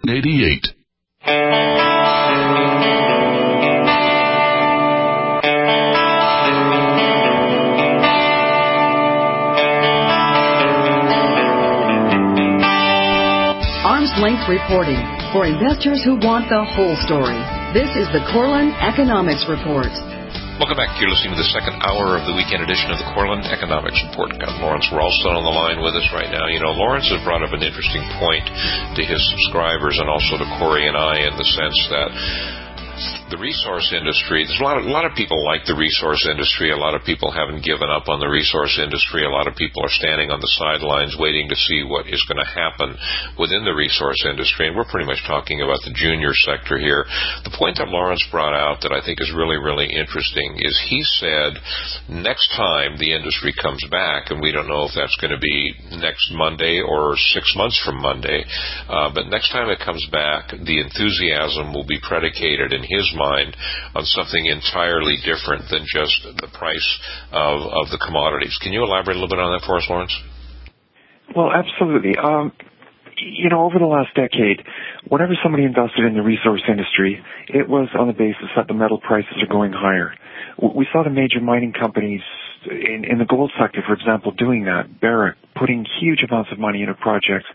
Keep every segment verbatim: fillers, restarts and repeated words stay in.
eighty-eight. Arm's Length Reporting for investors who want the whole story. This is the Corlin Economics Report. Welcome back. You're listening to the second hour of the weekend edition of the Corlin Economics Report. Got Lawrence Ralston on the line with us right now. You know, Lawrence has brought up an interesting point to his subscribers and also to Corey and I in the sense that the resource industry, there's a lot of, a lot of people like the resource industry. A lot of people haven't given up on the resource industry. A lot of people are standing on the sidelines waiting to see what is going to happen within the resource industry. And we're pretty much talking about the junior sector here. The point that Lawrence brought out that I think is really, really interesting is he said next time the industry comes back, and we don't know if that's going to be next Monday or six months from Monday, uh, but next time it comes back, the enthusiasm will be predicated in his mind on something entirely different than just the price of, of the commodities. Can you elaborate a little bit on that for us, Lawrence? Well, absolutely. Um, you know, over the last decade, whenever somebody invested in the resource industry, it was on the basis that the metal prices are going higher. We saw the major mining companies in, in the gold sector, for example, doing that. Barrick putting huge amounts of money into projects,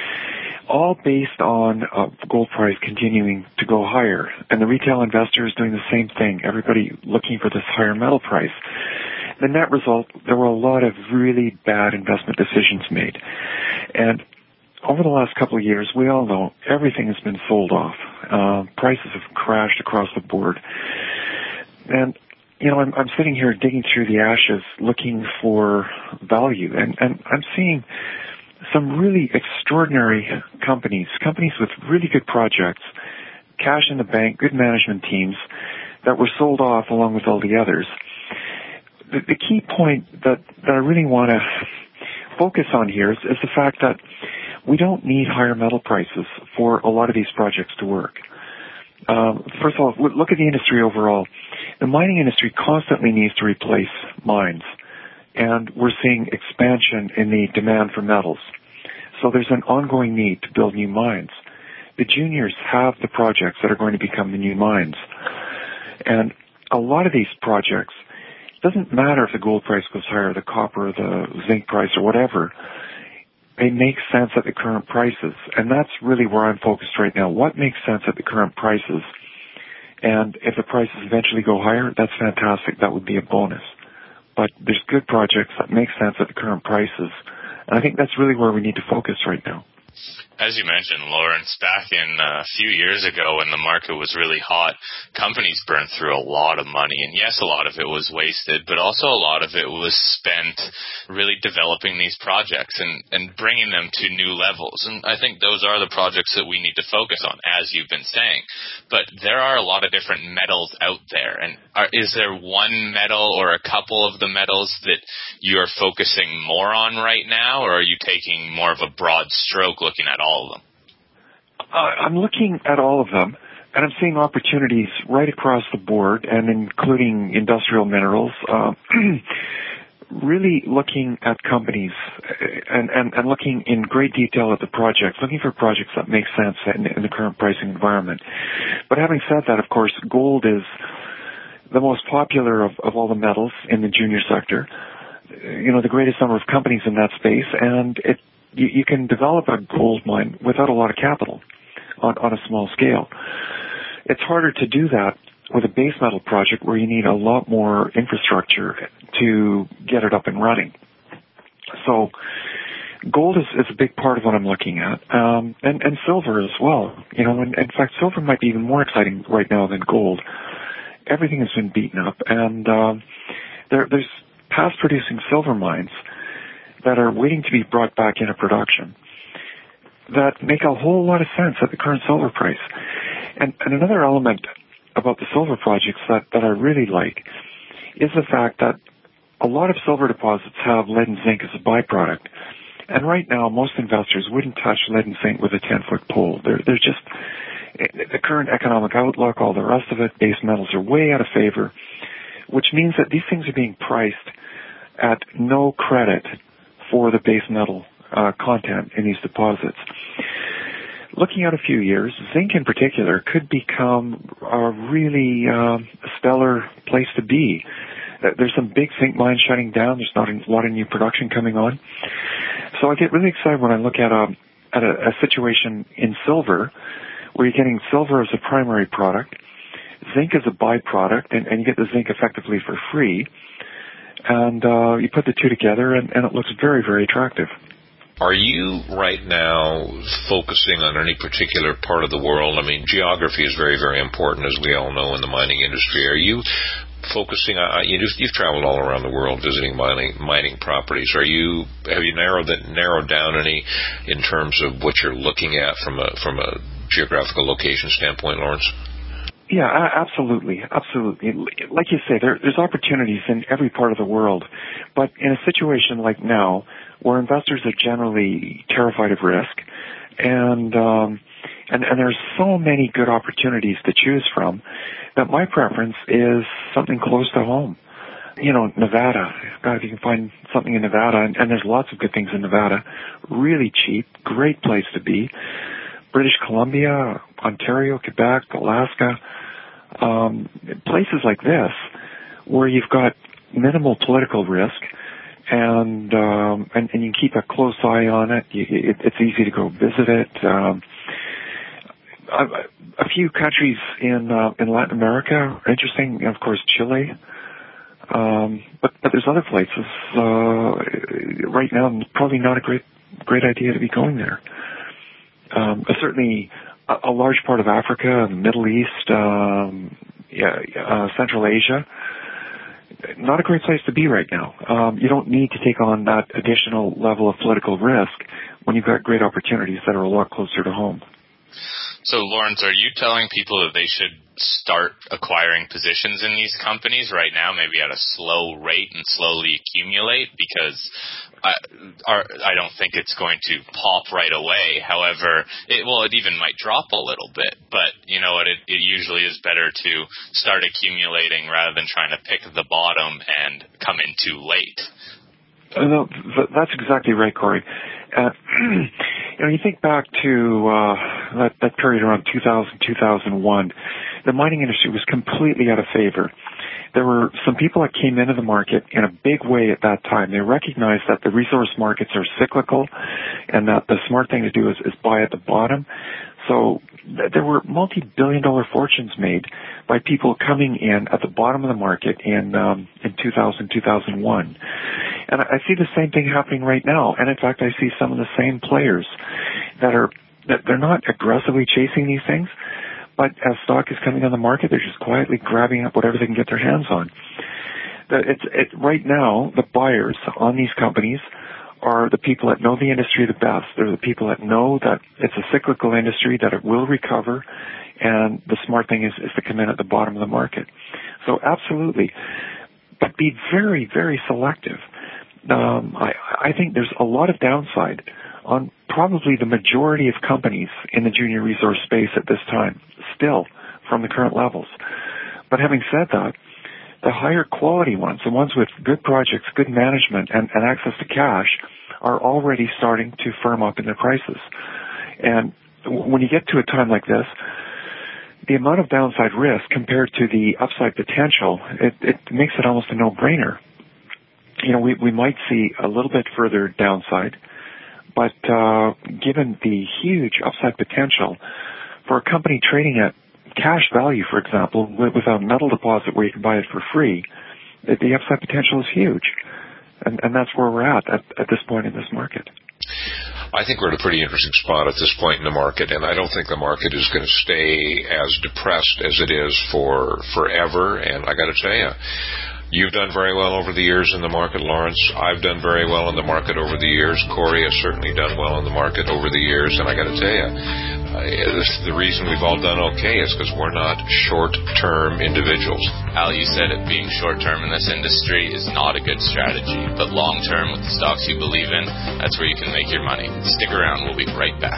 all based on uh, gold price continuing to go higher. And the retail investors doing the same thing, everybody looking for this higher metal price. The net result, there were a lot of really bad investment decisions made. And over the last couple of years, we all know everything has been sold off. Uh, prices have crashed across the board. And, you know, I'm, I'm sitting here digging through the ashes looking for value. And, and I'm seeing some really extraordinary companies, companies with really good projects, cash in the bank, good management teams that were sold off along with all the others. The, the key point that, that I really want to focus on here is, is the fact that we don't need higher metal prices for a lot of these projects to work. Um, first of all, look at the industry overall. The mining industry constantly needs to replace mines, and we're seeing expansion in the demand for metals. So there's an ongoing need to build new mines. The juniors have the projects that are going to become the new mines. And a lot of these projects, it doesn't matter if the gold price goes higher, the copper, the zinc price, or whatever, they make sense at the current prices. And that's really where I'm focused right now. What makes sense at the current prices? And if the prices eventually go higher, that's fantastic. That would be a bonus. But there's good projects that make sense at the current prices. And I think that's really where we need to focus right now. As you mentioned, Lawrence, back in uh, a few years ago when the market was really hot, companies burned through a lot of money. And yes, a lot of it was wasted, but also a lot of it was spent really developing these projects and, and bringing them to new levels. And I think those are the projects that we need to focus on, as you've been saying. But there are a lot of different metals out there. And are, is there one metal or a couple of the metals that you're focusing more on right now, or are you taking more of a broad stroke looking at all of them? Uh, I'm looking at all of them, and I'm seeing opportunities right across the board, and including industrial minerals. Uh, really looking at companies and, and, and looking in great detail at the projects, looking for projects that make sense in, in the current pricing environment. But having said that, of course, gold is the most popular of, of all the metals in the junior sector. You know, the greatest number of companies in that space, and it You, you can develop a gold mine without a lot of capital on, on a small scale. It's harder to do that with a base metal project where you need a lot more infrastructure to get it up and running. So gold is, is a big part of what I'm looking at, um, and, and silver as well. You know, and in fact, silver might be even more exciting right now than gold. Everything has been beaten up, and um, there, there's past-producing silver mines that are waiting to be brought back into production that make a whole lot of sense at the current silver price. And, and another element about the silver projects that, that I really like is the fact that a lot of silver deposits have lead and zinc as a byproduct. And right now, most investors wouldn't touch lead and zinc with a ten-foot pole. They're, they're just, the current economic outlook, all the rest of it, base metals are way out of favor, which means that these things are being priced at no credit for the base metal uh, content in these deposits. looking at a few years, zinc in particular could become a really uh, stellar place to be. There's some big zinc mines shutting down. There's not a lot of new production coming on. So I get really excited when I look at a, at a, a situation in silver where you're getting silver as a primary product, zinc as a byproduct, and, and you get the zinc effectively for free. And uh, you put the two together, and, and it looks very, very attractive. Are you right now focusing on any particular part of the world? I mean, geography is very, very important, as we all know, in the mining industry. Are you focusing on, you you've traveled all around the world visiting mining mining properties. Are you have you narrowed that narrowed down any in terms of what you're looking at from a from a geographical location standpoint, Lawrence? Yeah, absolutely, absolutely. Like you say, there, there's opportunities in every part of the world, but in a situation like now, where investors are generally terrified of risk, and um, and, and there's so many good opportunities to choose from, that my preference is something close to home. You know, Nevada. God, if you can find something in Nevada, and, and there's lots of good things in Nevada, really cheap, great place to be. British Columbia, Ontario, Quebec, Alaska, um, places like this where you've got minimal political risk, and um, and, and you can keep a close eye on it. You, it it's easy to go visit it. Um, a, a few countries in uh, in Latin America are interesting, of course, Chile. Um, but, but there's other places. Uh, right now, probably not a great great idea to be going there. Um, certainly, a, a large part of Africa, the Middle East, um, yeah, uh, Central Asia, not a great place to be right now. Um, you don't need to take on that additional level of political risk when you've got great opportunities that are a lot closer to home. So, Lawrence, are you telling people that they should start acquiring positions in these companies right now, maybe at a slow rate and slowly accumulate? Because I, our, I don't think it's going to pop right away. However, it, well, it even might drop a little bit. But, you know what, it, it usually is better to start accumulating rather than trying to pick the bottom and come in too late. Uh, no, that's exactly right, Corey. Uh, you know, you think back to uh, that, that period around two thousand, two thousand one, the mining industry was completely out of favor. There were some people that came into the market in a big way at that time. They recognized that the resource markets are cyclical and that the smart thing to do is, is buy at the bottom. So th- there were multi-billion dollar fortunes made by people coming in at the bottom of the market in um, in two thousand, two thousand one. And I see the same thing happening right now. And in fact, I see some of the same players that are, that they're not aggressively chasing these things, but as stock is coming on the market, they're just quietly grabbing up whatever they can get their hands on. It's, it, right now, the buyers on these companies are the people that know the industry the best. They're the people that know that it's a cyclical industry, that it will recover, and the smart thing is, is to come in at the bottom of the market. So absolutely. But be very, very selective. Um, I, I think there's a lot of downside on probably the majority of companies in the junior resource space at this time, still from the current levels. But having said that, the higher quality ones, the ones with good projects, good management, and, and access to cash, are already starting to firm up in their prices. And when you get to a time like this, the amount of downside risk compared to the upside potential, it, it makes it almost a no-brainer. You know, we, we might see a little bit further downside, but uh, given the huge upside potential for a company trading at cash value, for example, without a metal deposit where you can buy it for free, the upside potential is huge. And, and that's where we're at, at at this point in this market. I think we're at a pretty interesting spot at this point in the market, and I don't think the market is going to stay as depressed as it is for forever. And I got to tell you, you've done very well over the years in the market, Lawrence. I've done very well in the market over the years. Corey has certainly done well in the market over the years. And I got to tell you, uh, the reason we've all done okay is because we're not short-term individuals. Al, you said it, being short-term in this industry is not a good strategy. But long-term with the stocks you believe in, that's where you can make your money. Stick around. We'll be right back.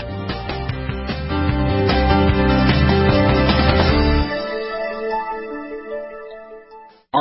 Are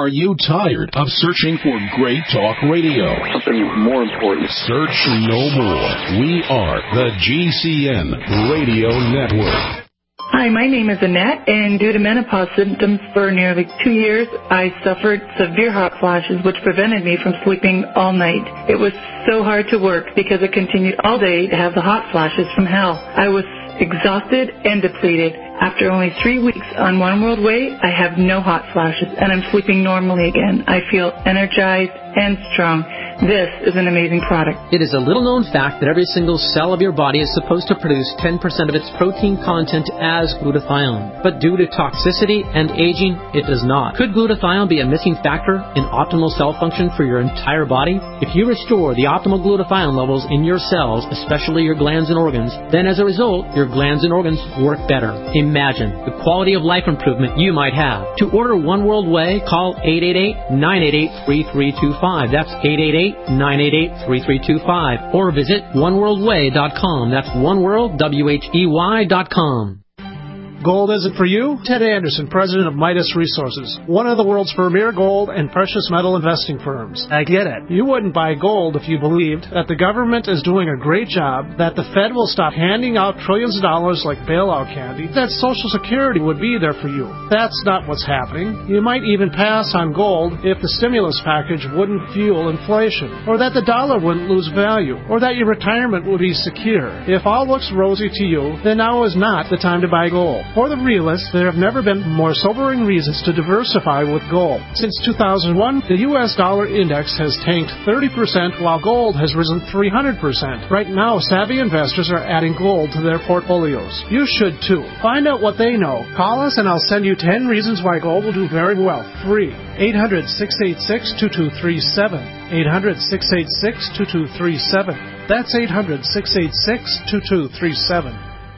Are you tired of searching for great talk radio? Something more important. Search no more. We are the G C N Radio Network. Hi, my name is Annette, and due to menopause symptoms for nearly two years, I suffered severe hot flashes, which prevented me from sleeping all night. It was so hard to work because I continued all day to have the hot flashes from hell. I was exhausted and depleted. After only three weeks on One World Way, I have no hot flashes, and I'm sleeping normally again. I feel energized and strong. This is an amazing product. It is a little-known fact that every single cell of your body is supposed to produce ten percent of its protein content as glutathione. But due to toxicity and aging, it does not. Could glutathione be a missing factor in optimal cell function for your entire body? If you restore the optimal glutathione levels in your cells, especially your glands and organs, then as a result, your glands and organs work better. Imagine the quality of life improvement you might have. To order One World Way, call eight eight eight, nine eight eight, three three two five. That's eight eight eight, nine eight eight, three three two five. Or visit one world way dot com. That's oneworld, W H E Y dot com. Gold isn't for you? Ted Anderson, president of Midas Resources, one of the world's premier gold and precious metal investing firms. I get it. You wouldn't buy gold if you believed that the government is doing a great job, that the Fed will stop handing out trillions of dollars like bailout candy, that Social Security would be there for you. That's not what's happening. You might even pass on gold if the stimulus package wouldn't fuel inflation, or that the dollar wouldn't lose value, or that your retirement would be secure. If all looks rosy to you, then now is not the time to buy gold. For the realists, there have never been more sobering reasons to diversify with gold. Since two thousand one, the U S dollar index has tanked thirty percent while gold has risen three hundred percent. Right now, savvy investors are adding gold to their portfolios. You should too. Find out what they know. Call us and I'll send you ten reasons why gold will do very well. Free. eight hundred, six eight six, two two three seven. eight hundred, six eight six, two two three seven. That's eight hundred, six eight six, two two three seven.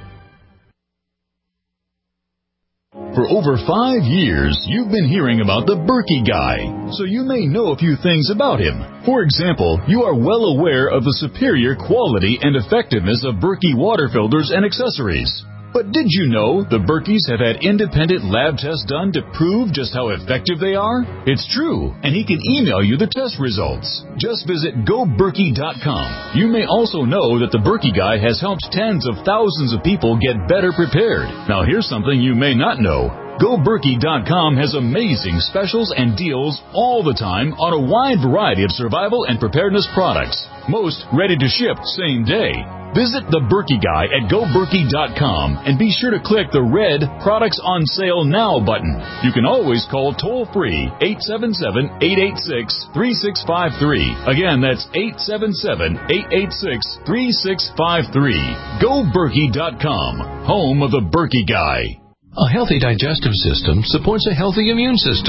For over five years, you've been hearing about the Berkey Guy, so you may know a few things about him. For example, you are well aware of the superior quality and effectiveness of Berkey water filters and accessories. But did you know the Berkeys have had independent lab tests done to prove just how effective they are? It's true, and he can email you the test results. Just visit go berkey dot com. You may also know that the Berkey Guy has helped tens of thousands of people get better prepared. Now here's something you may not know. go berkey dot com has amazing specials and deals all the time on a wide variety of survival and preparedness products. Most ready to ship same day. Visit the Berkey Guy at go berkey dot com and be sure to click the red Products on Sale Now button. You can always call toll-free eight seven seven, eight eight six, three six five three. Again, that's eight seven seven, eight eight six, three six five three. go berkey dot com, home of the Berkey Guy. A healthy digestive system supports a healthy immune system.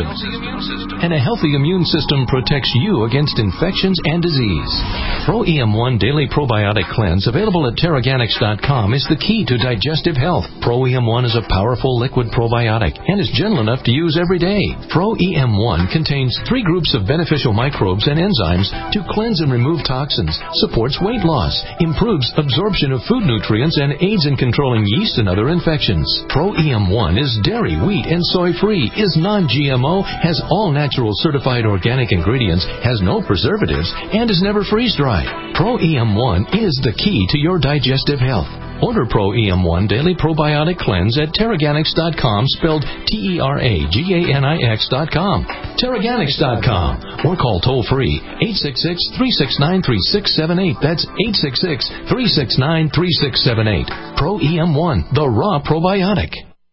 And a healthy immune system protects you against infections and disease. Pro E M one Daily Probiotic Cleanse, available at Terraganics dot com, is the key to digestive health. Pro E M one is a powerful liquid probiotic and is gentle enough to use every day. Pro E M one contains three groups of beneficial microbes and enzymes to cleanse and remove toxins, supports weight loss, improves absorption of food nutrients, and aids in controlling yeast and other infections. Pro E M one is dairy, wheat, and soy-free, is non-G M O, has all natural certified organic ingredients, has no preservatives, and is never freeze-dried. Pro E M one is the key to your digestive health. Order Pro E M one Daily Probiotic Cleanse at Terraganics dot com, spelled T E R A G A N I X dot com. Terraganics dot com. Or call toll-free eight six six, three six nine, three six seven eight. That's eight six six, three six nine, three six seven eight. Pro E M one, the raw probiotic.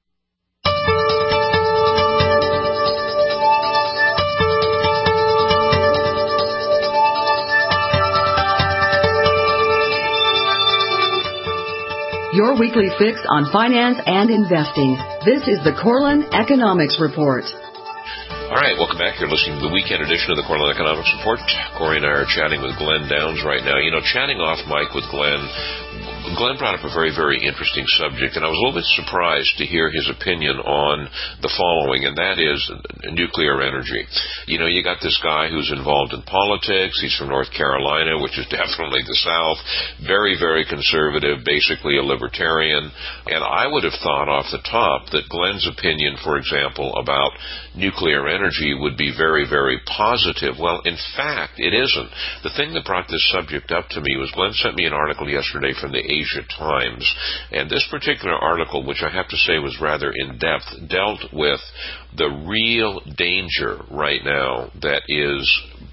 Your weekly fix on finance and investing. This is the Corlin Economics Report. All right, welcome back. You're listening to the weekend edition of the Corlin Economics Report. Corey and I are chatting with Glenn Downs right now. You know, chatting off mic with Glenn, Glenn brought up a very, very interesting subject, and I was a little bit surprised to hear his opinion on the following, and that is nuclear energy. You know, you got this guy who's involved in politics. He's from North Carolina, which is definitely the South. Very, very conservative, basically a libertarian. And I would have thought off the top that Glenn's opinion, for example, about nuclear energy would be very, very positive. Well, in fact, it isn't. The thing that brought this subject up to me was Glenn sent me an article yesterday from the Asia Times, and this particular article, which I have to say was rather in-depth, dealt with the real danger right now that is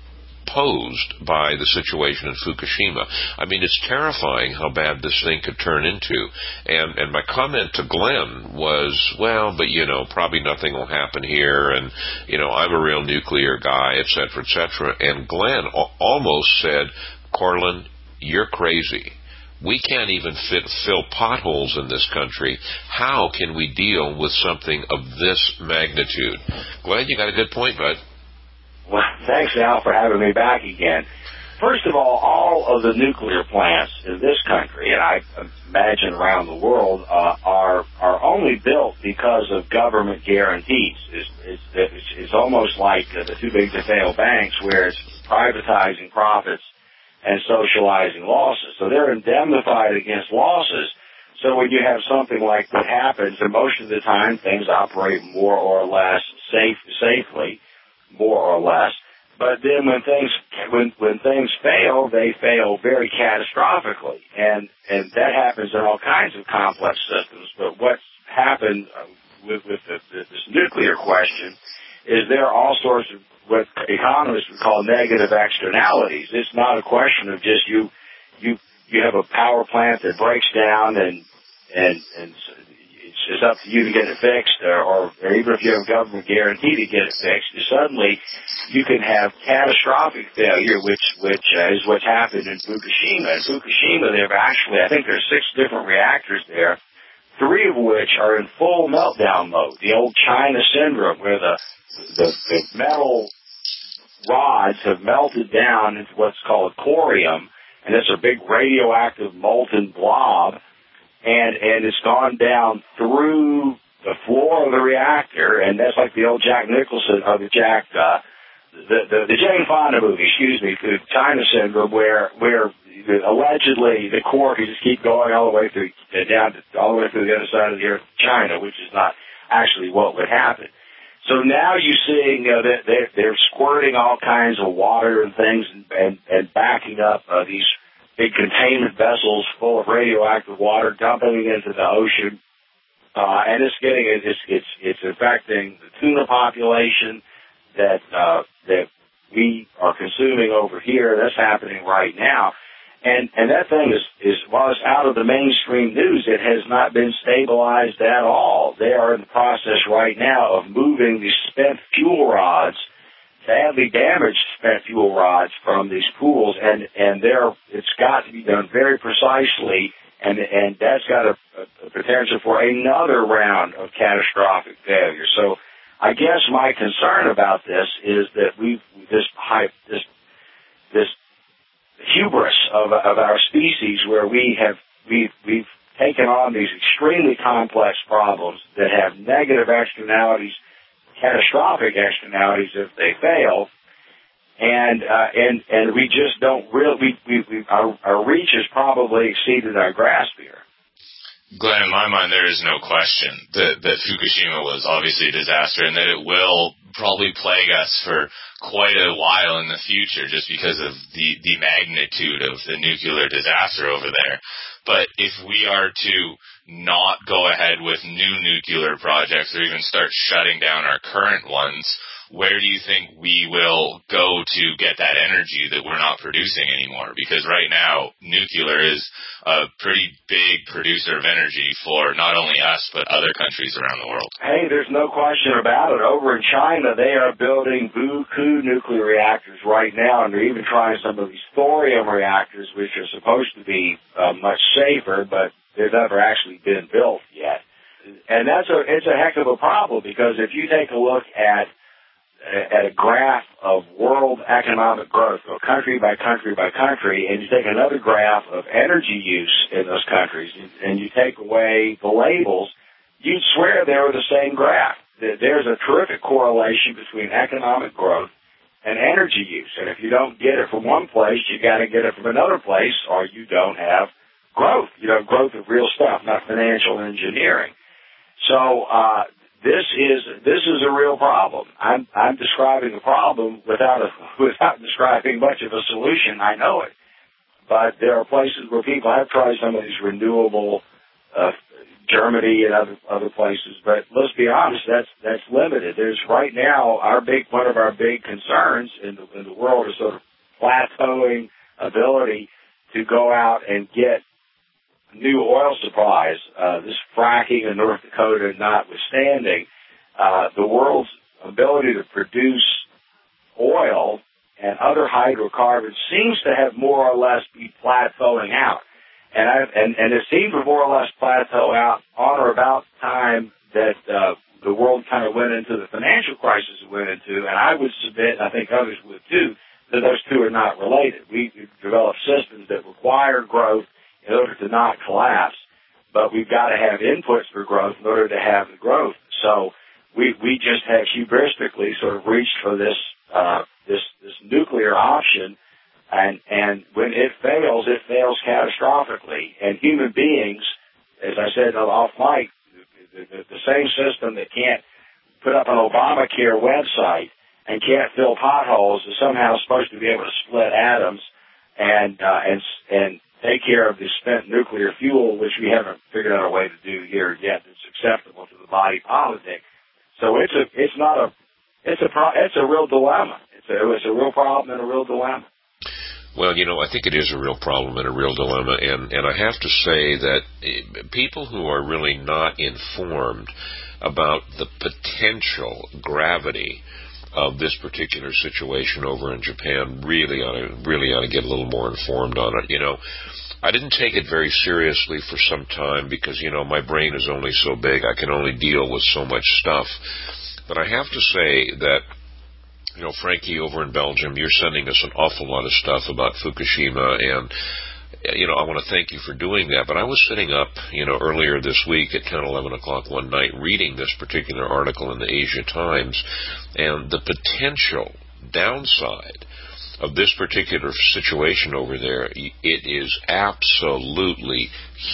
posed by the situation in Fukushima. I mean, it's terrifying how bad this thing could turn into. And and my comment to Glenn was, well, but, you know, probably nothing will happen here, and, you know, I'm a real nuclear guy, et cetera, et cetera. And Glenn a- almost said, Corlin, you're crazy. We can't even fit, fill potholes in this country. How can we deal with something of this magnitude? Glenn, you got a good point, bud. Well, thanks, Al, for having me back again. First of all, all of the nuclear plants in this country, and I imagine around the world, uh, are are only built because of government guarantees. It's, it's, it's, it's almost like uh, the too big to fail banks, where it's privatizing profits and socializing losses. So they're indemnified against losses. So when you have something like what happens, and most of the time things operate more or less safe, safely, more or less. But then when things when when things fail, they fail very catastrophically, and and that happens in all kinds of complex systems. But what's happened with with the, this nuclear question is there are all sorts of what economists would call negative externalities. It's not a question of just you you you have a power plant that breaks down and and and it's just up to you to get it fixed, or, or, or even if you have a government guarantee to get it fixed, suddenly you can have catastrophic failure, which which uh, is what's happened in Fukushima. In Fukushima, there are actually, I think there's six different reactors there, three of which are in full meltdown mode. The old China syndrome, where the the, the metal rods have melted down into what's called corium, and it's a big radioactive molten blob. And, and it's gone down through the floor of the reactor, and that's like the old Jack Nicholson, or the Jack, uh, the, the, the Jane Fonda movie, excuse me, the China syndrome, where, where allegedly the core can just keep going all the way through, uh, down to, all the way through the other side of the earth, China, which is not actually what would happen. So now you're seeing, uh, that they're, they're squirting all kinds of water and things and, and, and backing up, uh, these big containment vessels full of radioactive water, dumping it into the ocean, uh, and it's getting it's it's it's affecting the tuna population that uh, that we are consuming over here. That's happening right now, and and that thing is is while it's out of the mainstream news, it has not been stabilized at all. They are in the process right now of moving these spent fuel rods, badly damaged spent fuel rods, from these pools, and and there it's got to be done very precisely, and and that's got a, a potential for another round of catastrophic failure. So, I guess my concern about this is that we this hype this this hubris of of our species, where we have we we've taken on these extremely complex problems that have negative externalities, catastrophic externalities if they fail, and uh, and and we just don't really we, we, we our, our reach has probably exceeded our grasp here. Glenn, in my mind, there is no question that, that Fukushima was obviously a disaster, and that it will probably plague us for quite a while in the future, just because of the the magnitude of the nuclear disaster over there. But if we are to not go ahead with new nuclear projects, or even start shutting down our current ones, where do you think we will go to get that energy that we're not producing anymore? Because right now, nuclear is a pretty big producer of energy for not only us, but other countries around the world. Hey, there's no question about it. Over in China, they are building Buku nuclear reactors right now, and they're even trying some of these thorium reactors, which are supposed to be uh, much safer, but they've never actually been built yet. And that's a, it's a heck of a problem, because if you take a look at at a graph of world economic growth, go country by country by country, and you take another graph of energy use in those countries, and you take away the labels, you'd swear they were the same graph. There's a terrific correlation between economic growth and energy use. And if you don't get it from one place, you got to get it from another place, or you don't have growth. You have growth of real stuff, not financial engineering. So uh, this is this is a real problem. I'm I'm describing a problem without a, without describing much of a solution. I know it, but there are places where people have tried some of these renewable. Uh, Germany and other other places, but let's be honest, that's that's limited. There's right now our big one of our big concerns in the in the world is sort of plateauing ability to go out and get new oil supplies. Uh, this fracking in North Dakota notwithstanding, uh, the world's ability to produce oil and other hydrocarbons seems to have more or less be plateauing out. And, I, and and it seemed to more or less plateau out on or about time that uh, the world kind of went into the financial crisis it went into. And I would submit, and I think others would too, that those two are not related. We develop systems that require growth in order to not collapse, but we've got to have inputs for growth in order to have the growth. So we we just have hubristically sort of reached for this uh, this this nuclear option. And, and when it fails, it fails catastrophically. And human beings, as I said off mic, the, the, the same system that can't put up an Obamacare website and can't fill potholes is somehow supposed to be able to split atoms and, uh, and, and take care of the spent nuclear fuel, which we haven't figured out a way to do here yet that's acceptable to the body politic. So it's a, it's not a, it's a, pro, it's a real dilemma. It's a, it's a real problem and a real dilemma. Well, you know, I think it is a real problem and a real dilemma, and, and I have to say that people who are really not informed about the potential gravity of this particular situation over in Japan really ought to, really ought to get a little more informed on it. You know, I didn't take it very seriously for some time because, you know, my brain is only so big. I can only deal with so much stuff. But I have to say that, you know, Frankie, over in Belgium, you're sending us an awful lot of stuff about Fukushima, and, you know, I want to thank you for doing that. But I was sitting up, you know, earlier this week at ten, eleven o'clock one night reading this particular article in the Asia Times, and the potential downside of this particular situation over there, it is absolutely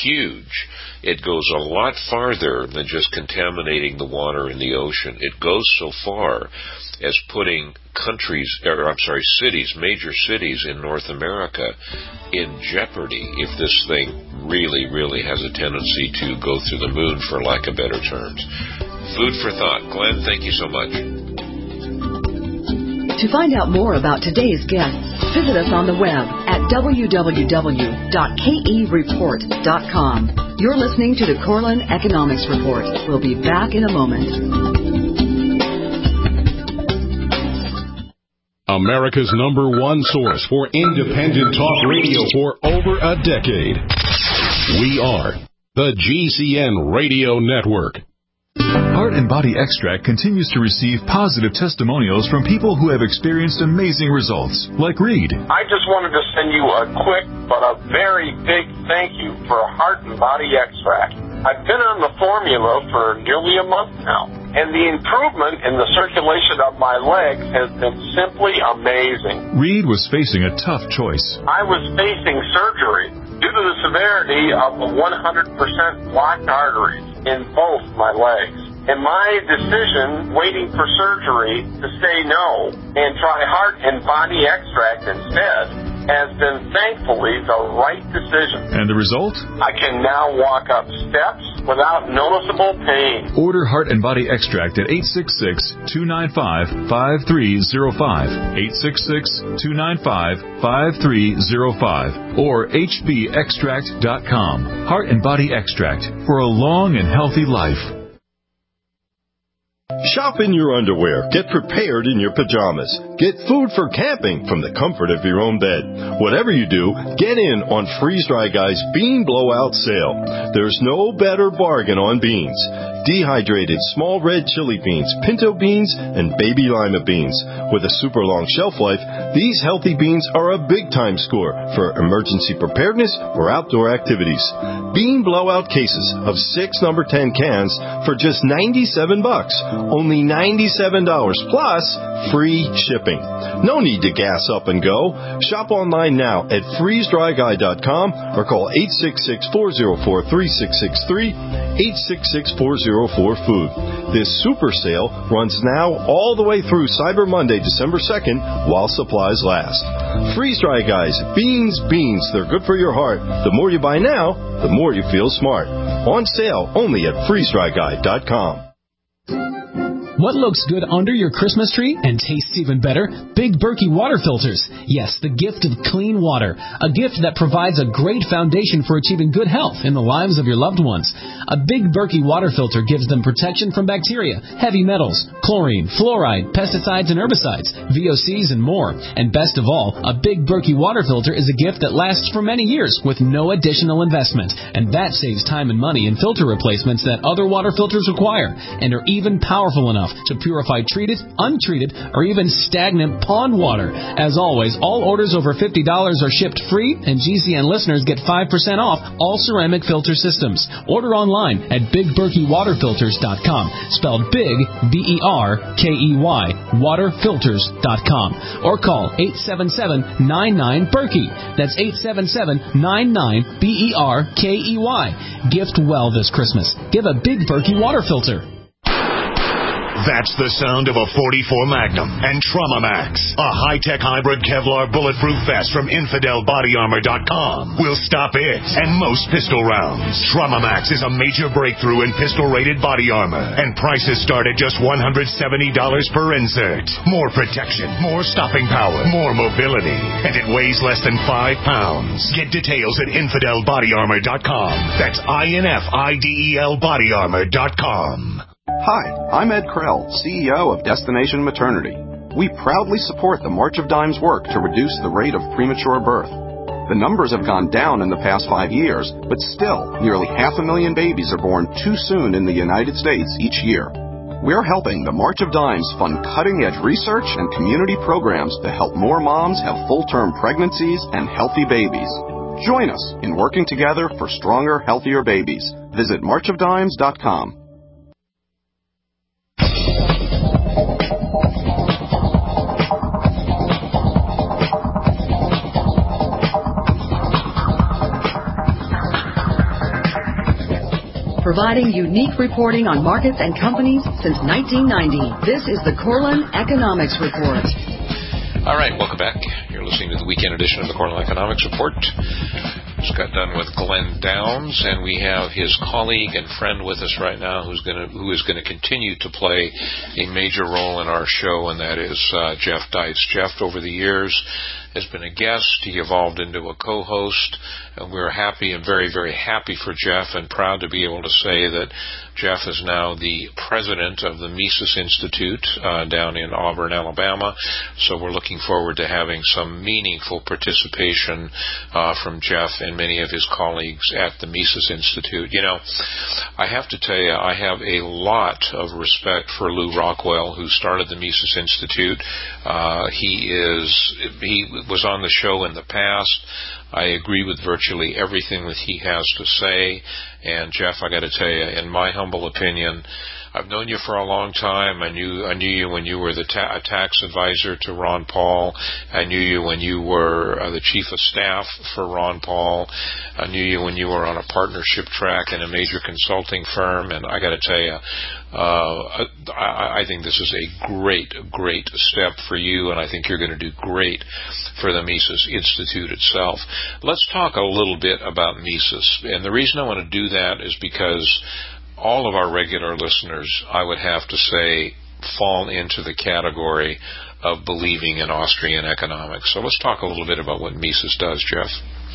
huge. It goes a lot farther than just contaminating the water in the ocean. It goes so far as putting countries, or I'm sorry, cities, major cities in North America in jeopardy if this thing really, really has a tendency to go through the moon, for lack of better terms. Food for thought. Glenn, thank you so much. To find out more about today's guests, visit us on the web at w w w dot k e report dot com. You're listening to the Corlin Economics Report. We'll be back in a moment. America's number one source for independent talk radio for over a decade. We are the G C N Radio Network. Heart and Body Extract continues to receive positive testimonials from people who have experienced amazing results, like Reed. I just wanted to send you a quick but a very big thank you for Heart and Body Extract. I've been on the formula for nearly a month now, and the improvement in the circulation of my legs has been simply amazing. Reed was facing a tough choice. I was facing surgery due to the severity of the one hundred percent blocked arteries in both my legs. And my decision, waiting for surgery, to say no and try Heart and Body Extract instead, has been thankfully the right decision. And the result? I can now walk up steps without noticeable pain. Order Heart and Body Extract at eight six six, two nine five, five three zero five, eight six six, two nine five, five three zero five, or h b extract dot com. Heart and Body Extract for a long and healthy life. Shop in your underwear. Get prepared in your pajamas. Get food for camping from the comfort of your own bed. Whatever you do, get in on Freeze Dry Guy's Bean Blowout Sale. There's no better bargain on beans. Dehydrated small red chili beans, pinto beans, and baby lima beans. With a super long shelf life, these healthy beans are a big-time score for emergency preparedness or outdoor activities. Bean Blowout cases of six number ten cans for just ninety-seven bucks. Only ninety-seven dollars plus free shipping. No need to gas up and go. Shop online now at freeze dry guy dot com or call eight six six, four zero four, three six six three, eight six six, four zero four, food. This super sale runs now all the way through Cyber Monday, December second, while supplies last. Freeze Dry Guys, beans, beans. They're good for your heart. The more you buy now, the more you feel smart. On sale only at freeze dry guy dot com. What looks good under your Christmas tree and tastes even better? Big Berkey water filters. Yes, the gift of clean water. A gift that provides a great foundation for achieving good health in the lives of your loved ones. A Big Berkey water filter gives them protection from bacteria, heavy metals, chlorine, fluoride, pesticides and herbicides, V O Cs and more. And best of all, a Big Berkey water filter is a gift that lasts for many years with no additional investment. And that saves time and money in filter replacements that other water filters require and are even powerful enough to purify treated, untreated, or even stagnant pond water. As always, all orders over fifty dollars are shipped free, and G C N listeners get five percent off all ceramic filter systems. Order online at big berkey water filters dot com, spelled big, B E R K E Y, water filters dot com, or call eight seven seven, nine nine, Berkey. That's eight seven seven, nine nine, B E R K E Y. Gift well this Christmas. Give a Big Berkey water filter. That's the sound of a forty-four Magnum and Trauma Max, a high-tech hybrid Kevlar bulletproof vest from infidel body armor dot com. Will stop it and most pistol rounds. Trauma Max is a major breakthrough in pistol-rated body armor, and prices start at just one hundred seventy dollars per insert. More protection, more stopping power, more mobility, and it weighs less than five pounds. Get details at infidel body armor dot com. That's I N F I D E L body armor dot com. Hi, I'm Ed Krell, C E O of Destination Maternity. We proudly support the March of Dimes work to reduce the rate of premature birth. The numbers have gone down in the past five years, but still, nearly half a million babies are born too soon in the United States each year. We're helping the March of Dimes fund cutting-edge research and community programs to help more moms have full-term pregnancies and healthy babies. Join us in working together for stronger, healthier babies. Visit march of dimes dot com. Providing unique reporting on markets and companies since nineteen ninety. This is the Corlin Economics Report. All right, welcome back. You're listening to the weekend edition of the Corlin Economics Report. Just got done with Glenn Downs, and we have his colleague and friend with us right now who's going to who is going to continue to play a major role in our show, and that is uh, Jeff Deitz. Jeff, over the years, has been a guest. He evolved into a co-host, and we're happy and very, very happy for Jeff and proud to be able to say that Jeff is now the president of the Mises Institute uh, down in Auburn, Alabama. So we're looking forward to having some meaningful participation uh, from Jeff and many of his colleagues at the Mises Institute. You know, I have to tell you, I have a lot of respect for Lou Rockwell, who started the Mises Institute. Uh, he is he was on the show in the past. I agree with virtually everything that he has to say. And Jeff, I got to tell you, in my humble opinion, I've known you for a long time. I knew I knew you when you were the ta- a tax advisor to Ron Paul. I knew you when you were uh, the chief of staff for Ron Paul. I knew you when you were on a partnership track in a major consulting firm. And I got to tell you, uh, I, I think this is a great, great step for you, and I think you're going to do great for the Mises Institute itself. Let's talk a little bit about Mises. And the reason I want to do that is because all of our regular listeners, I would have to say, fall into the category of believing in Austrian economics. So let's talk a little bit about what Mises does, Jeff.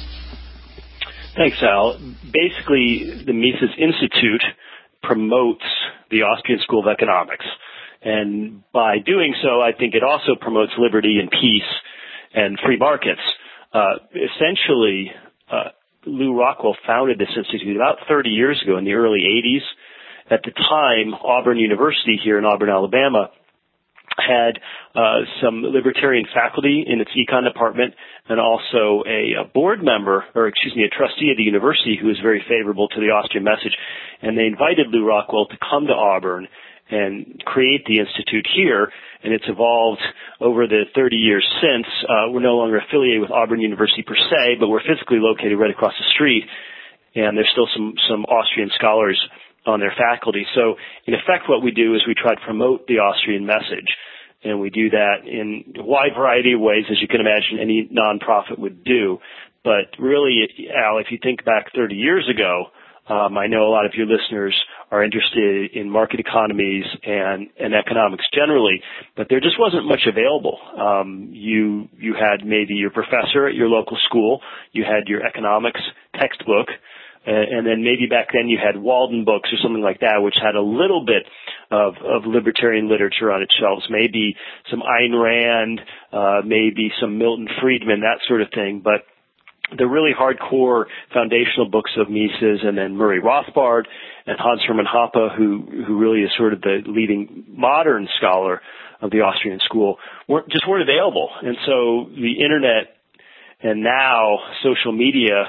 Thanks, Al. Basically, the Mises Institute promotes the Austrian School of Economics. And by doing so, I think it also promotes liberty and peace and free markets. Uh, essentially, uh, Lew Rockwell founded this institute about thirty years ago in the early eighties. At the time, Auburn University here in Auburn, Alabama, had uh, some libertarian faculty in its econ department and also a, a board member, or excuse me, a trustee of the university who was very favorable to the Austrian message. And they invited Lew Rockwell to come to Auburn and create the institute here, and it's evolved over the thirty years since. Uh, we're no longer affiliated with Auburn University per se, but we're physically located right across the street, and there's still some, some Austrian scholars on their faculty. So, in effect, what we do is we try to promote the Austrian message, and we do that in a wide variety of ways, as you can imagine any nonprofit would do. But really, Al, if you think back thirty years ago, um, I know a lot of your listeners are interested in market economies and, and economics generally, but there just wasn't much available. Um, you you had maybe your professor at your local school, you had your economics textbook, uh, and then maybe back then you had Walden books or something like that, which had a little bit of, of libertarian literature on its shelves, maybe some Ayn Rand, uh, maybe some Milton Friedman, that sort of thing, but the really hardcore foundational books of Mises and then Murray Rothbard and Hans Hermann Hoppe, who who really is sort of the leading modern scholar of the Austrian school, weren't, just weren't available. And so the internet and now social media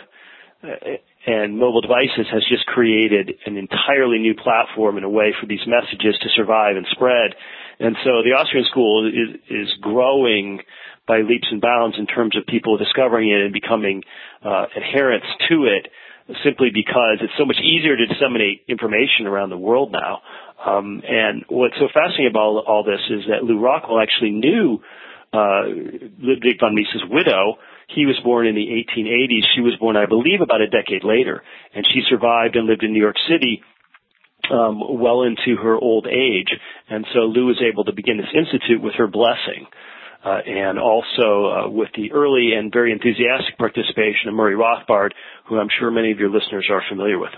and mobile devices has just created an entirely new platform and a way for these messages to survive and spread. And so the Austrian school is, is growing by leaps and bounds in terms of people discovering it and becoming uh, adherents to it, simply because it's so much easier to disseminate information around the world now. Um, and what's so fascinating about all this is that Lew Rockwell actually knew uh, Ludwig von Mises' widow. He was born in the eighteen eighties. She was born, I believe, about a decade later. And she survived and lived in New York City um, well into her old age. And so Lew was able to begin this institute with her blessing. Uh, and also uh, with the early and very enthusiastic participation of Murray Rothbard, who I'm sure many of your listeners are familiar with.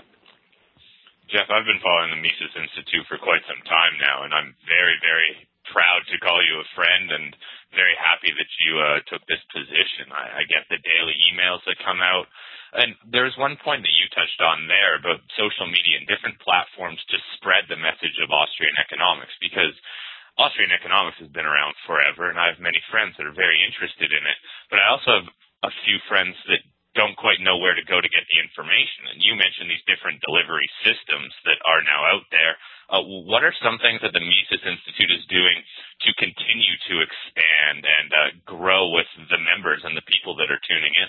Jeff, I've been following the Mises Institute for quite some time now, and I'm very, very proud to call you a friend and very happy that you uh, took this position. I, I get the daily emails that come out. And there's one point that you touched on there about social media and different platforms to spread the message of Austrian economics, because Austrian economics has been around forever, and I have many friends that are very interested in it. But I also have a few friends that don't quite know where to go to get the information. And you mentioned these different delivery systems that are now out there. Uh, what are some things that the Mises Institute is doing to continue to expand and uh, grow with the members and the people that are tuning in?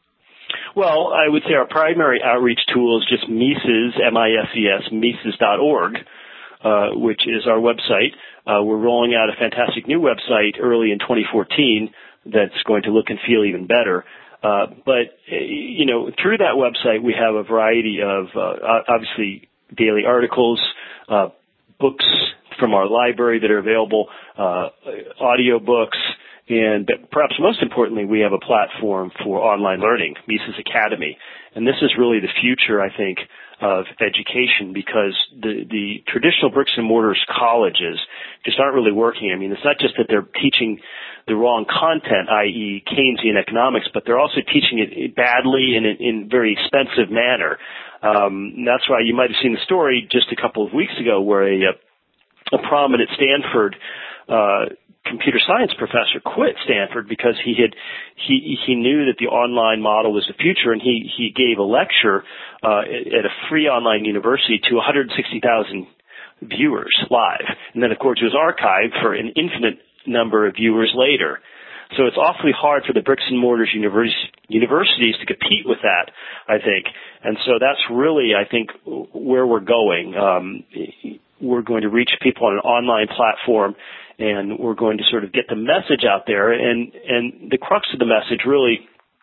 Well, I would say our primary outreach tool is just Mises, M I S E S, Mises dot org, uh, which is our website. Uh, we're rolling out a fantastic new website early in twenty fourteen that's going to look and feel even better. Uh, but, you know, through that website, we have a variety of, uh, obviously, daily articles, uh, books from our library that are available, uh, audio books, and perhaps most importantly, we have a platform for online learning, Mises Academy. And this is really the future, I think, of education, because the, the traditional bricks and mortars colleges just aren't really working. I mean, it's not just that they're teaching the wrong content, that is. Keynesian economics, but they're also teaching it badly in a in very expensive manner. Um, that's why you might have seen the story just a couple of weeks ago where a, a prominent Stanford uh computer science professor quit Stanford because he had he he knew that the online model was the future, and he he gave a lecture uh, at a free online university to one hundred sixty thousand viewers live, and then of course it was archived for an infinite number of viewers later. So it's awfully hard for the bricks and mortars univers- universities to compete with that, I think, and so that's really, I think, where we're going. Um, we're going to reach people on an online platform, and we're going to sort of get the message out there. And, and the crux of the message really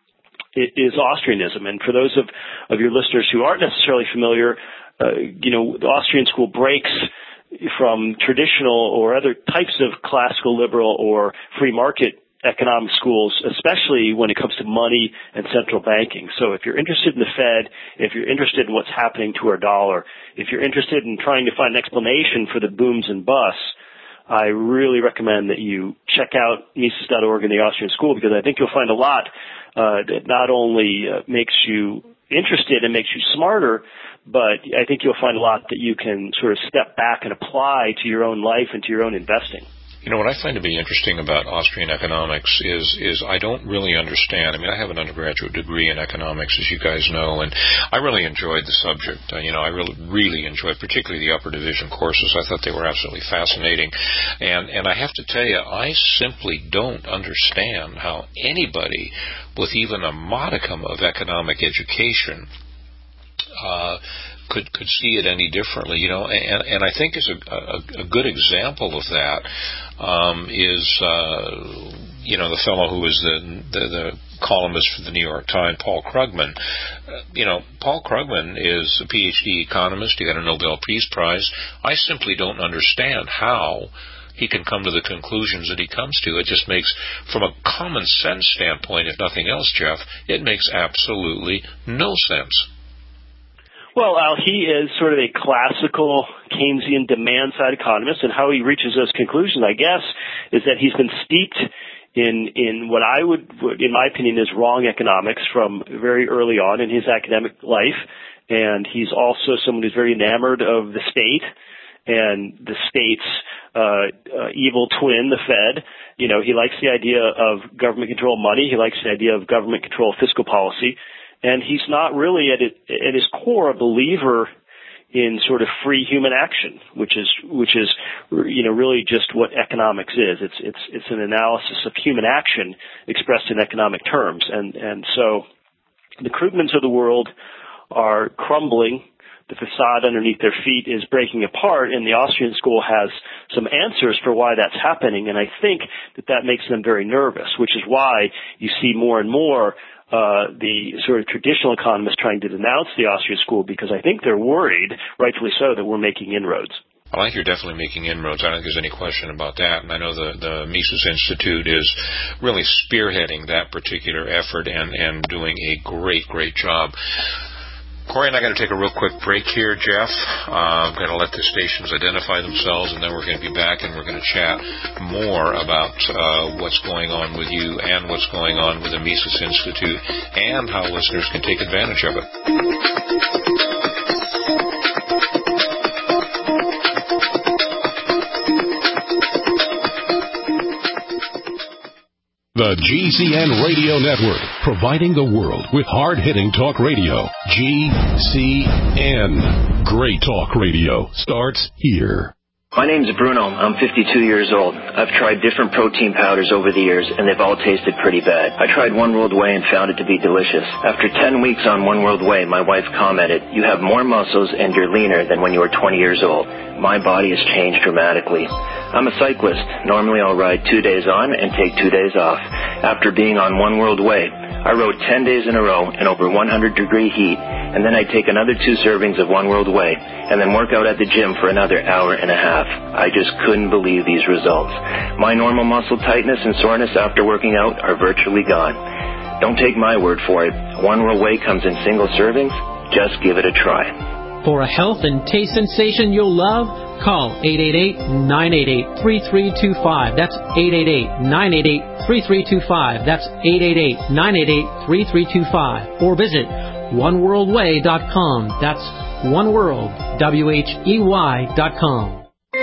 is Austrianism. And for those of, of your listeners who aren't necessarily familiar, uh, you know, the Austrian school breaks from traditional or other types of classical liberal or free market economic schools, especially when it comes to money and central banking. So if you're interested in the Fed, if you're interested in what's happening to our dollar, if you're interested in trying to find an explanation for the booms and busts, I really recommend that you check out Mises dot org and the Austrian School, because I think you'll find a lot uh, that not only uh, makes you interested and makes you smarter, but I think you'll find a lot that you can sort of step back and apply to your own life and to your own investing. You know, what I find to be interesting about Austrian economics is is I don't really understand. I mean, I have an undergraduate degree in economics, as you guys know, and I really enjoyed the subject. Uh, you know, I really, really enjoyed particularly the upper division courses. I thought they were absolutely fascinating. And, and I have to tell you, I simply don't understand how anybody with even a modicum of economic education uh could could see it any differently, you know, and and I think is a, a, a good example of that um, is uh, you know the fellow who was the, the the columnist for the New York Times, Paul Krugman. Uh, you know, Paul Krugman is a P H D economist. He got a Nobel Peace Prize. I simply don't understand how he can come to the conclusions that he comes to. It just makes, from a common sense standpoint, if nothing else, Jeff, it makes absolutely no sense. Well, Al, he is sort of a classical Keynesian demand-side economist, and how he reaches those conclusions, I guess, is that he's been steeped in in what I would, in my opinion, is wrong economics from very early on in his academic life, and he's also someone who's very enamored of the state and the state's uh, uh, evil twin, the Fed. You know, he likes the idea of government control of money. He likes the idea of government control of fiscal policy. And he's not really at, it, at his core a believer in sort of free human action, which is which is you know really just what economics is. It's it's it's an analysis of human action expressed in economic terms. And and so the Krugmans of the world are crumbling. The facade underneath their feet is breaking apart, and the Austrian school has some answers for why that's happening. And I think that that makes them very nervous, which is why you see more and more Uh, the sort of traditional economists trying to denounce the Austrian school, because I think they're worried, rightfully so, that we're making inroads. I think you're definitely making inroads. I don't think there's any question about that. And I know the, the Mises Institute is really spearheading that particular effort and, and doing a great, great job. Corey and I got to take a real quick break here, Jeff. Uh, I'm going to let the stations identify themselves, and then we're going to be back and we're going to chat more about uh, what's going on with you and what's going on with the Mises Institute and how listeners can take advantage of it. The G C N Radio Network, providing the world with hard-hitting talk radio. G C N. Great talk radio starts here. My name's Bruno. I'm fifty-two years old. I've tried different protein powders over the years, and they've all tasted pretty bad. I tried One World Whey and found it to be delicious. After ten weeks on One World Whey, my wife commented, "You have more muscles and you're leaner than when you were twenty years old." My body has changed dramatically. I'm a cyclist. Normally I'll ride two days on and take two days off. After being on One World Whey, I rode ten days in a row in over one hundred degree heat, and then I take another two servings of One World Whey, and then work out at the gym for another hour and a half. I just couldn't believe these results. My normal muscle tightness and soreness after working out are virtually gone. Don't take my word for it. One World Whey comes in single servings. Just give it a try. For a health and taste sensation you'll love, call eight eight eight, nine eight eight, three three two five. That's eight eight eight, nine eight eight, three three two five. That's eight eight eight, nine eight eight, three three two five. Or visit one world way dot com. That's oneworld, W H E Y dot com.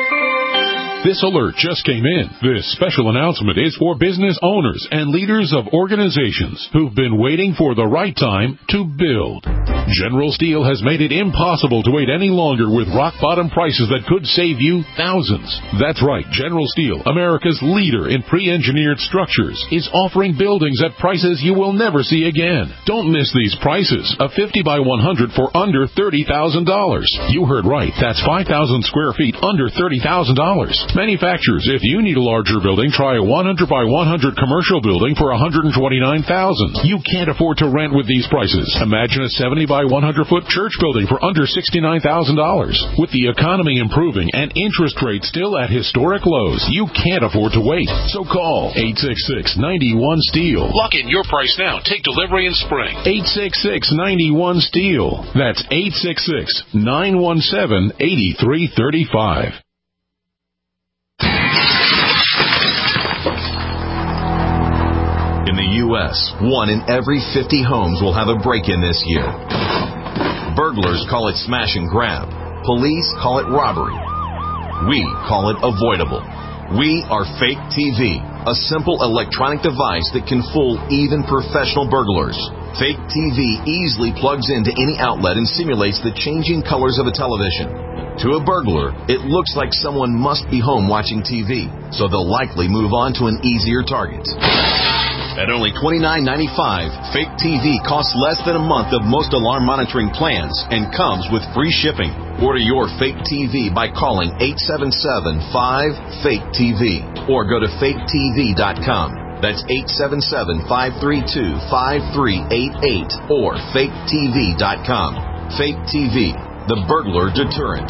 This alert just came in. This special announcement is for business owners and leaders of organizations who've been waiting for the right time to build. General Steel has made it impossible to wait any longer with rock-bottom prices that could save you thousands. That's right. General Steel, America's leader in pre-engineered structures, is offering buildings at prices you will never see again. Don't miss these prices. A fifty by one hundred for under thirty thousand dollars. You heard right. That's five thousand square feet under thirty thousand dollars. Manufacturers, if you need a larger building, try a one hundred by one hundred commercial building for one hundred twenty-nine thousand dollars. You can't afford to rent with these prices. Imagine a seventy by one hundred foot church building for under sixty-nine thousand dollars. With the economy improving and interest rates still at historic lows, you can't afford to wait. So call eight six six, nine one, STEEL. Lock in your price now. Take delivery in spring. eight six six, nine one, STEEL. That's eight six six, nine one seven, eight three three five. In the U S, one in every fifty homes will have a break-in this year. Burglars call it smash and grab. Police call it robbery. We call it avoidable. We are Fake T V, a simple electronic device that can fool even professional burglars. Fake T V easily plugs into any outlet and simulates the changing colors of a television. To a burglar, it looks like someone must be home watching T V, so they'll likely move on to an easier target. At only twenty-nine ninety-five, Fake T V costs less than a month of most alarm monitoring plans and comes with free shipping. Order your Fake T V by calling eight seven seven, five, fake T V or go to fake T V dot com. That's eight seven seven, five three two, five three eight eight or fake T V dot com. Fake T V, the burglar deterrent.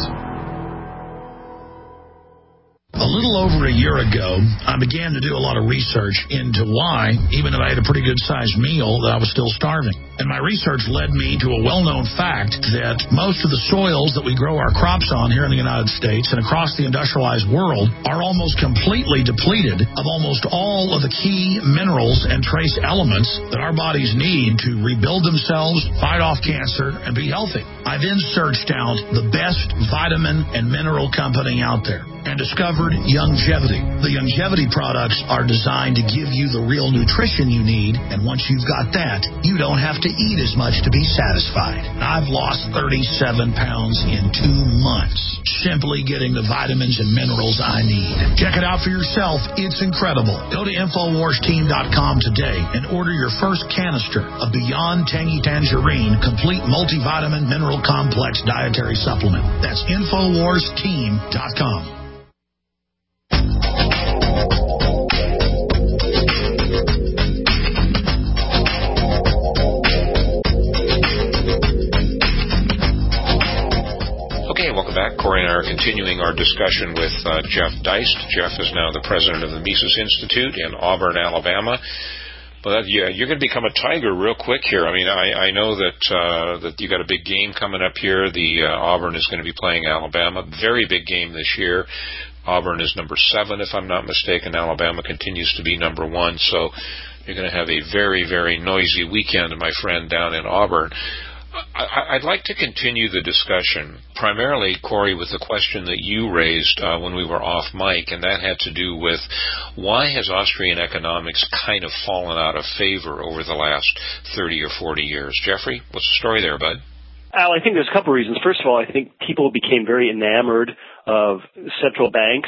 A little over a year ago, I began to do a lot of research into why, even if I had a pretty good-sized meal, that I was still starving. And my research led me to a well-known fact that most of the soils that we grow our crops on here in the United States and across the industrialized world are almost completely depleted of almost all of the key minerals and trace elements that our bodies need to rebuild themselves, fight off cancer, and be healthy. I then searched out the best vitamin and mineral company out there and discovered Youngevity. The Youngevity products are designed to give you the real nutrition you need, and once you've got that, you don't have to eat as much to be satisfied. I've lost thirty-seven pounds in two months, simply getting the vitamins and minerals I need. Check it out for yourself. It's incredible. Go to Infowars Team dot com today and order your first canister of Beyond Tangy Tangerine Complete Multivitamin Mineral Complex Dietary Supplement. That's Infowars Team dot com. Welcome back. Corey and I are continuing our discussion with uh, Jeff Deist. Jeff is now the president of the Mises Institute in Auburn, Alabama. But yeah, you're going to become a tiger real quick here. I mean, I, I know that uh, that you got a big game coming up here. The uh, Auburn is going to be playing Alabama. Very big game this year. Auburn is number seven, if I'm not mistaken. Alabama continues to be number one. So you're going to have a very, very noisy weekend, my friend, down in Auburn. I'd like to continue the discussion, primarily, Corey, with the question that you raised uh, when we were off mic, and that had to do with why has Austrian economics kind of fallen out of favor over the last thirty or forty years? Jeffrey, what's the story there, bud? Al, I think there's a couple of reasons. First of all, I think people became very enamored of central banks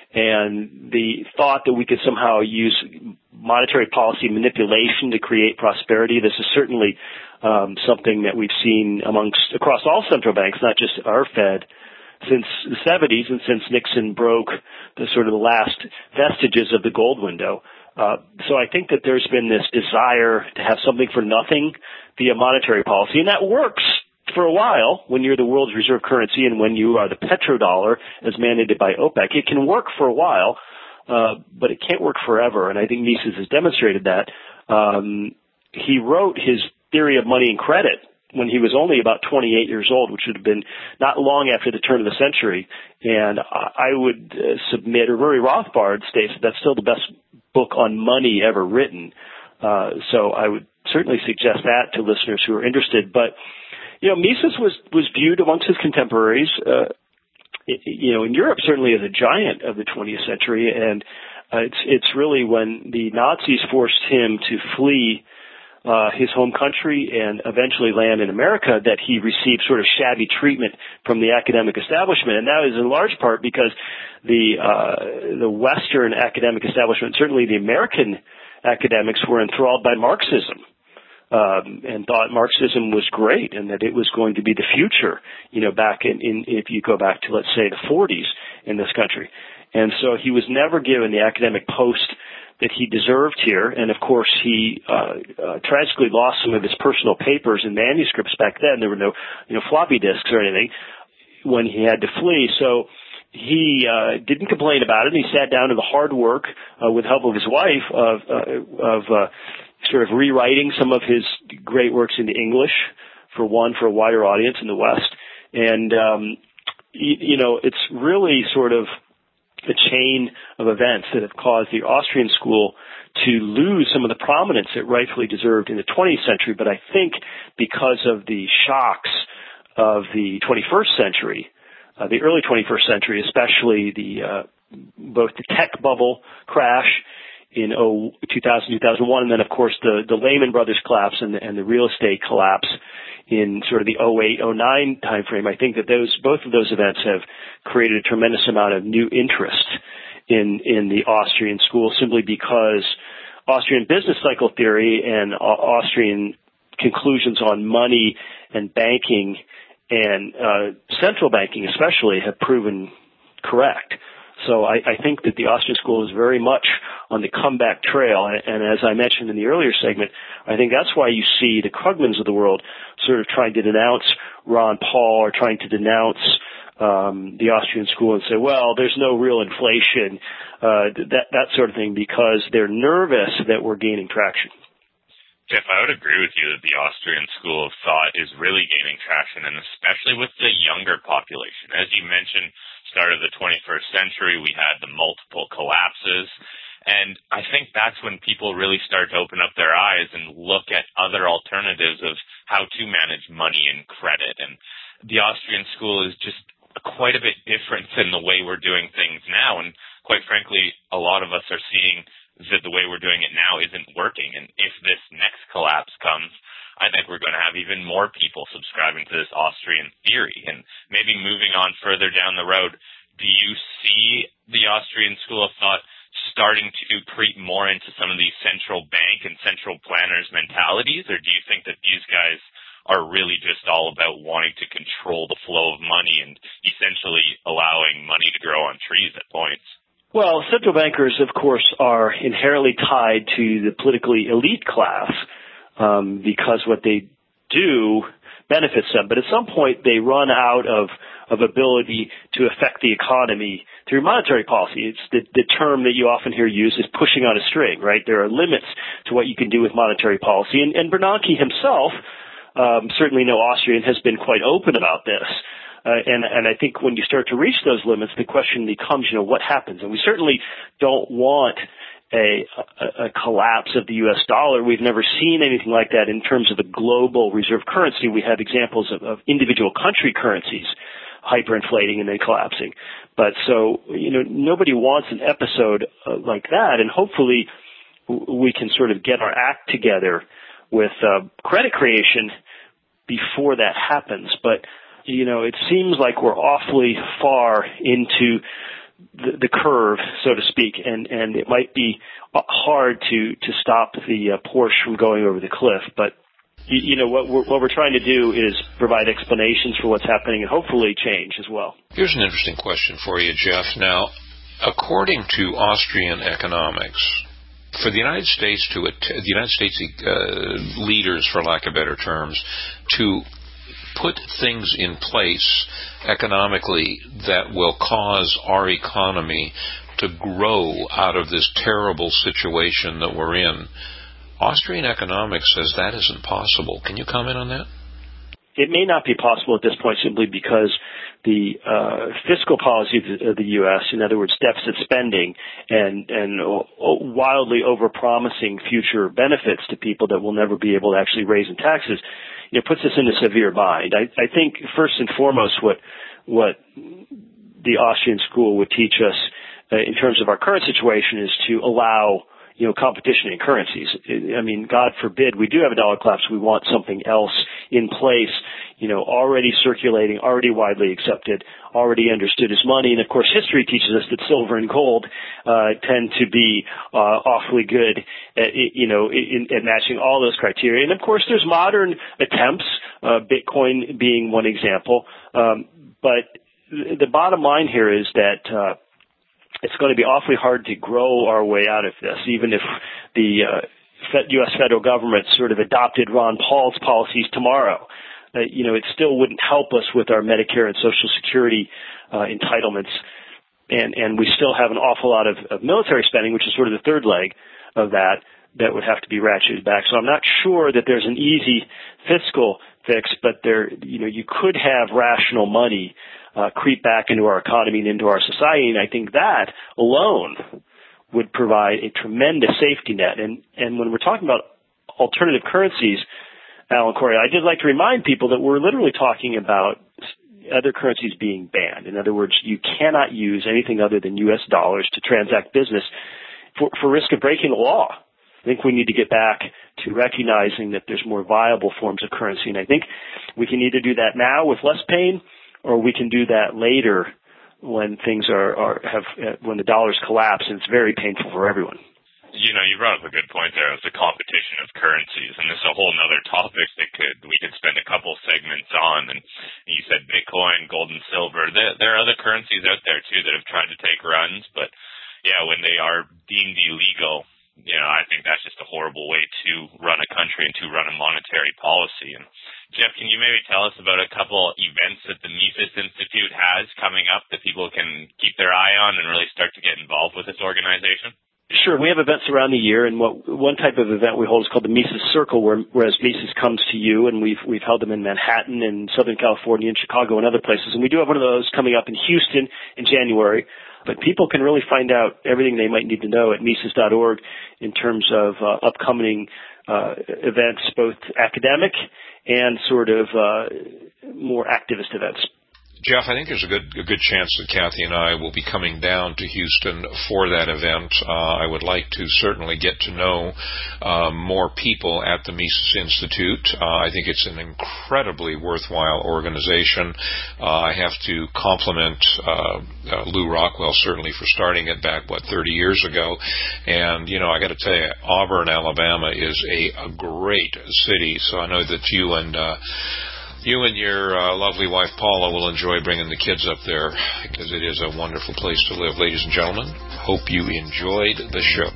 and the thought that we could somehow use monetary policy manipulation to create prosperity. This is certainly um, something that we've seen amongst across all central banks, not just our Fed, since the seventies and since Nixon broke the sort of the last vestiges of the gold window. Uh, so I think that there's been this desire to have something for nothing via monetary policy, and that works for a while when you're the world's reserve currency and when you are the petrodollar as mandated by OPEC. It can work for a while, uh, but it can't work forever, and I think Mises has demonstrated that. Um, he wrote his theory of money and credit when he was only about twenty-eight years old, which would have been not long after the turn of the century. And I would uh, submit, or Murray Rothbard states that that's still the best book on money ever written. Uh, so I would certainly suggest that to listeners who are interested. But, you know, Mises was, was viewed amongst his contemporaries, uh, it, you know, in Europe certainly as a giant of the twentieth century. And uh, it's, it's really when the Nazis forced him to flee Uh, his home country and eventually land in America that he received sort of shabby treatment from the academic establishment. And that is in large part because the, uh, the Western academic establishment, certainly the American academics, were enthralled by Marxism, um, and thought Marxism was great and that it was going to be the future, you know, back in, in if you go back to, let's say, the forties in this country. And so he was never given the academic post that he deserved here, and of course he uh, uh, tragically lost some of his personal papers and manuscripts back then. There were no, you know, floppy disks or anything when he had to flee. So he uh, didn't complain about it. He sat down to the hard work uh, with the help of his wife of uh, of uh, sort of rewriting some of his great works into English, for one, for a wider audience in the West. And um, you, you know, it's really sort of a chain of events that have caused the Austrian school to lose some of the prominence it rightfully deserved in the twentieth century. But I think because of the shocks of the twenty-first century, uh, the early twenty-first century, especially the uh, both the tech bubble crash in oh, two thousand, two thousand one, and then, of course, the, the Lehman Brothers collapse and the, and the real estate collapse in sort of the oh eight, oh nine timeframe, I think that those both of those events have created a tremendous amount of new interest in in the Austrian school, simply because Austrian business cycle theory and Austrian conclusions on money and banking and uh, central banking especially have proven correct. So I, I think that the Austrian school is very much on the comeback trail. And, and as I mentioned in the earlier segment, I think that's why you see the Krugmans of the world sort of trying to denounce Ron Paul or trying to denounce um, the Austrian school and say, well, there's no real inflation, uh, that, that sort of thing, because they're nervous that we're gaining traction. Jeff, I would agree with you that the Austrian school of thought is really gaining traction, and especially with the younger population. As you mentioned, start of the twenty-first century, we had the multiple collapses, and I think that's when people really start to open up their eyes and look at other alternatives of how to manage money and credit. And the Austrian school is just quite a bit different than the way we're doing things now, and quite frankly, a lot of us are seeing that the way we're doing it now isn't working. And if this next collapse comes, I think we're going to have even more people subscribing to this Austrian theory. And maybe moving on further down the road, do you see the Austrian school of thought starting to creep more into some of these central bank and central planners mentalities? Or do you think that these guys are really just all about wanting to control the flow of money and essentially allowing money to grow on trees at points? Well, central bankers, of course, are inherently tied to the politically elite class um, because what they do benefits them. But at some point, they run out of, of ability to affect the economy through monetary policy. It's the, the term that you often hear used is pushing on a string, right? There are limits to what you can do with monetary policy. And, and Bernanke himself, um, certainly no Austrian, has been quite open about this. Uh, and, and I think when you start to reach those limits, the question becomes, you know, what happens? And we certainly don't want a, a, a collapse of the U S dollar. We've never seen anything like that in terms of a global reserve currency. We have examples of, of individual country currencies hyperinflating and then collapsing. But so, you know, nobody wants an episode uh, like that. And hopefully we can sort of get our act together with uh, credit creation before that happens. But you know, it seems like we're awfully far into the, the curve, so to speak, and, and it might be hard to, to stop the uh, Porsche from going over the cliff. But, you, you know, what we're, what we're trying to do is provide explanations for what's happening and hopefully change as well. Here's an interesting question for you, Jeff. Now, according to Austrian economics, for the United States to the United States uh, leaders, for lack of better terms, to put things in place economically that will cause our economy to grow out of this terrible situation that we're in. Austrian economics says that isn't possible. Can you comment on that? It may not be possible at this point simply because the uh, fiscal policy of the U S, in other words, deficit spending and, and wildly overpromising future benefits to people that will never be able to actually raise in taxes, you know, puts us in a severe bind. I, I think first and foremost what what the Austrian school would teach us uh, in terms of our current situation is to allow, you know, competition in currencies. I mean, God forbid we do have a dollar collapse. We want something else in place, you know, already circulating, already widely accepted, already understood as money. And of course, history teaches us that silver and gold uh, tend to be uh, awfully good at, you know, in, at matching all those criteria. And of course, there's modern attempts, uh, Bitcoin being one example. Um, but the bottom line here is that uh, it's going to be awfully hard to grow our way out of this, even if the uh, U S federal government sort of adopted Ron Paul's policies tomorrow. Uh, you know, it still wouldn't help us with our Medicare and Social Security uh, entitlements. And, and we still have an awful lot of, of military spending, which is sort of the third leg of that, that would have to be ratcheted back. So I'm not sure that there's an easy fiscal fix, but there, you know, you could have rational money uh, creep back into our economy and into our society. And I think that alone would provide a tremendous safety net. And, and when we're talking about alternative currencies, Alan Corey, I did like to remind people that we're literally talking about other currencies being banned. In other words, you cannot use anything other than U S dollars to transact business for, for risk of breaking the law. I think we need to get back to recognizing that there's more viable forms of currency. And I think we can either do that now with less pain, or we can do that later when things are, are have uh, when the dollars collapse, and it's very painful for everyone. You know, you brought up a good point there. It's the competition of currencies, and this is a whole other topic that could we could spend a couple segments on. And you said Bitcoin, gold, and silver. There, there are other currencies out there too that have tried to take runs, but yeah, when they are deemed illegal, you know, I think that's just a horrible way to run a country and to run a monetary policy. And Jeff, can you maybe tell us about a couple events that the Mises Institute has coming up that people can keep their eye on and really start to get involved with this organization? Sure. We have events around the year, and what one type of event we hold is called the Mises Circle, where, whereas Mises comes to you, and we've we've held them in Manhattan and Southern California and Chicago and other places. And we do have one of those coming up in Houston in January. But people can really find out everything they might need to know at Mises dot org in terms of uh, upcoming uh, events, both academic and sort of uh, more activist events. Jeff, I think there's a good a good chance that Kathy and I will be coming down to Houston for that event. Uh, I would like to certainly get to know uh, more people at the Mises Institute. Uh, I think it's an incredibly worthwhile organization. Uh, I have to compliment uh, uh, Lou Rockwell certainly for starting it back, what, thirty years ago. And, you know, I got to tell you, Auburn, Alabama is a, a great city. So I know that you and uh, You and your uh, lovely wife, Paula, will enjoy bringing the kids up there because it is a wonderful place to live. Ladies and gentlemen, hope you enjoyed the show.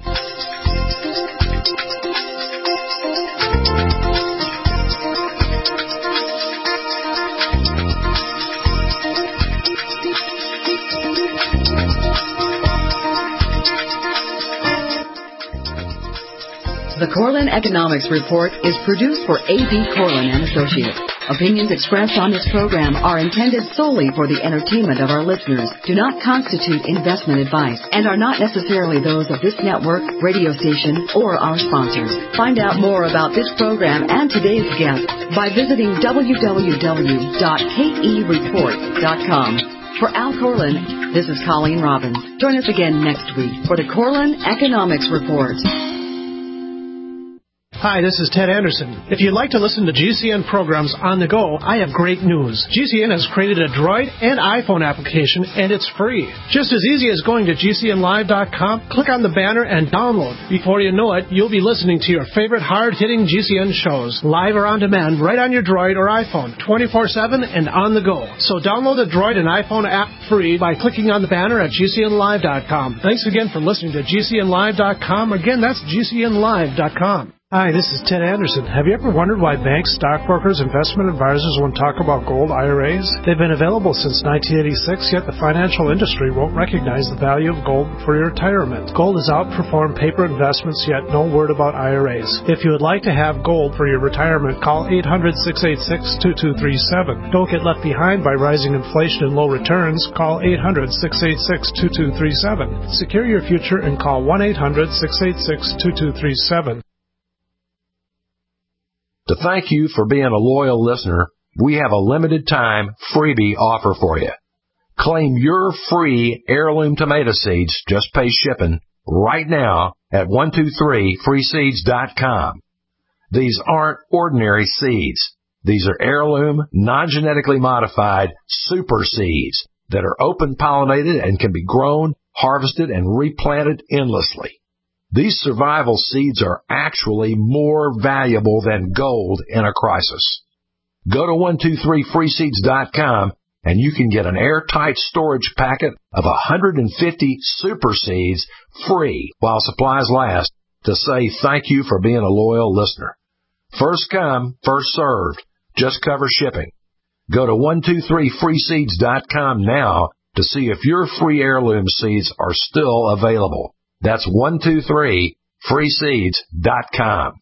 The Corlin Economics Report is produced for A B. Corlin and Associates. Opinions expressed on this program are intended solely for the entertainment of our listeners, do not constitute investment advice, and are not necessarily those of this network, radio station, or our sponsors. Find out more about this program and today's guest by visiting w w w dot k e report dot com. For Al Corlin, this is Colleen Robbins. Join us again next week for the Corlin Economics Report. Hi, this is Ted Anderson. If you'd like to listen to G C N programs on the go, I have great news. G C N has created a Droid and iPhone application, and it's free. Just as easy as going to G C N live dot com, click on the banner, and download. Before you know it, you'll be listening to your favorite hard-hitting G C N shows, live or on demand, right on your Droid or iPhone, twenty-four seven and on the go. So download the Droid and iPhone app free by clicking on the banner at G C N live dot com. Thanks again for listening to G C N live dot com. Again, that's G C N live dot com. Hi, this is Ted Anderson. Have you ever wondered why banks, stockbrokers, investment advisors won't talk about gold I R As? They've been available since nineteen eighty-six, yet the financial industry won't recognize the value of gold for your retirement. Gold has outperformed paper investments, yet no word about I R As. If you would like to have gold for your retirement, call eight hundred, six eight six, two two three seven. Don't get left behind by rising inflation and low returns. Call eight hundred, six eight six, two two three seven. Secure your future and call one eight hundred, six eight six, two two three seven. To thank you for being a loyal listener, we have a limited time freebie offer for you. Claim your free heirloom tomato seeds, just pay shipping, right now at one two three free seeds dot com. These aren't ordinary seeds. These are heirloom, non-genetically modified super seeds that are open-pollinated and can be grown, harvested, and replanted endlessly. These survival seeds are actually more valuable than gold in a crisis. Go to one two three free seeds dot com and you can get an airtight storage packet of one hundred fifty super seeds free while supplies last to say thank you for being a loyal listener. First come, first served. Just cover shipping. Go to one two three free seeds dot com now to see if your free heirloom seeds are still available. That's one two three free seeds dot com.